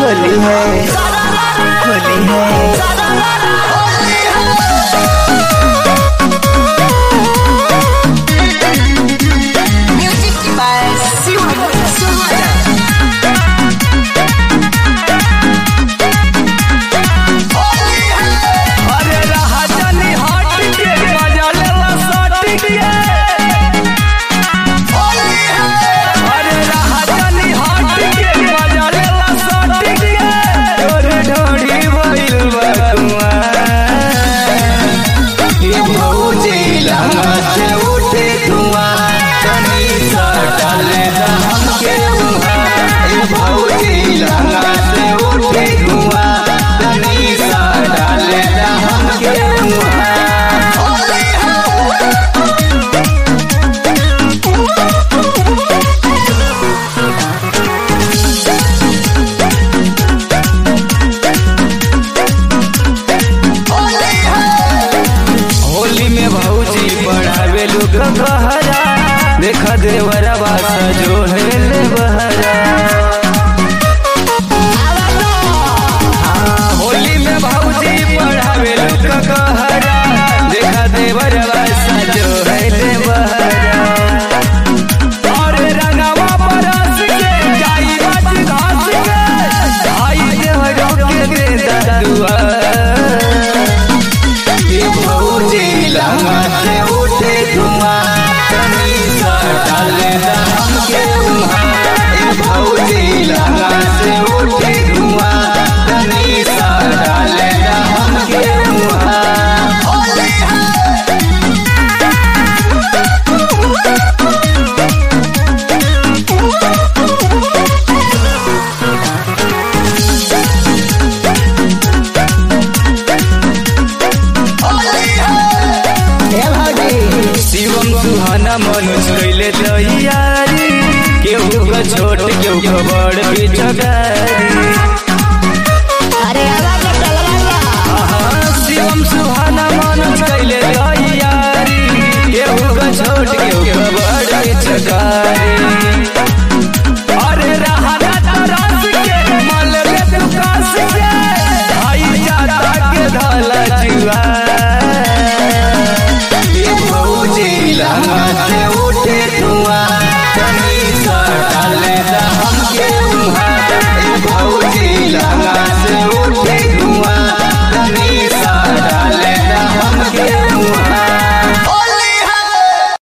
होली है होली है। देखा देवरवा सजो है ले बहरा। होली में भौजी पढ़ावे लोग कहरा। देखा देवरवा सजो है ले बहरा। और रंगवा बरस के जाई बाज घास के आई देवरों के दे दुआ। ये भौजी लंगा से उठे धुआं डाले हमके भौजी लगा से उठे धुआं तनी सा डाले हमके शिवम सुहाना मनोज कैले तैयारी। केहू का छोट केहू का बड़ पिचकारी। शिवम सुहाना मनोज कैले तैयारी। केहू का छोट केहू का बड़ पिचकारी। अरे रहाना तरस के मल ले तू कास के आई जाता के धला जुआ। लगा से उठे धुआं तनी सा डाले हमके